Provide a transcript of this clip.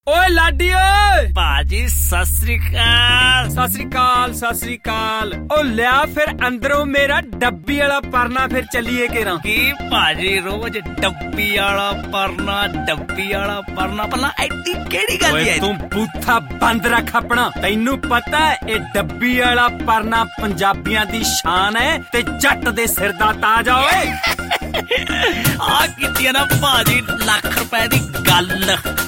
ਓਏ ਲਾਡੀ ਓਏ ਭਾਜੀ ਸਤਿ ਸ੍ਰੀ ਅਕਾਲ। ਸਤਿ ਸ੍ਰੀ ਅਕਾਲ ਸਤਿ ਸ੍ਰੀ ਅਕਾਲ। ਓ ਲਿਆ ਫਿਰ ਅੰਦਰੋਂ ਮੇਰਾ ਡੱਬੀ ਵਾਲਾ ਪਰਨਾ, ਫਿਰ ਚੱਲੀਏ ਕੇਰਾਂ। ਕੀ ਭਾਜੀ ਰੋਜ਼ ਡੱਬੀ ਵਾਲਾ ਪਰਨਾ, ਡੱਬੀ ਵਾਲਾ ਪਰਨਾ, ਭਲਾ ਐਡੀ ਕਿਹੜੀ ਗੱਲ ਹੈ? ਤੂੰ ਬੂਥਾ ਬੰਦ ਰੱਖ ਆਪਣਾ। ਤੈਨੂੰ ਪਤਾ ਇਹ ਡੱਬੀ ਵਾਲਾ ਪਰਨਾ ਪੰਜਾਬੀਆਂ ਦੀ ਸ਼ਾਨ ਹੈ ਤੇ ਜੱਟ ਦੇ ਸਿਰ ਦਾ ਤਾਜ ਓਏ। ਆ ਕੀਤੀ ਨਾ ਭਾਜੀ ਲੱਖ ਰੁਪਏ ਦੀ ਗੱਲ।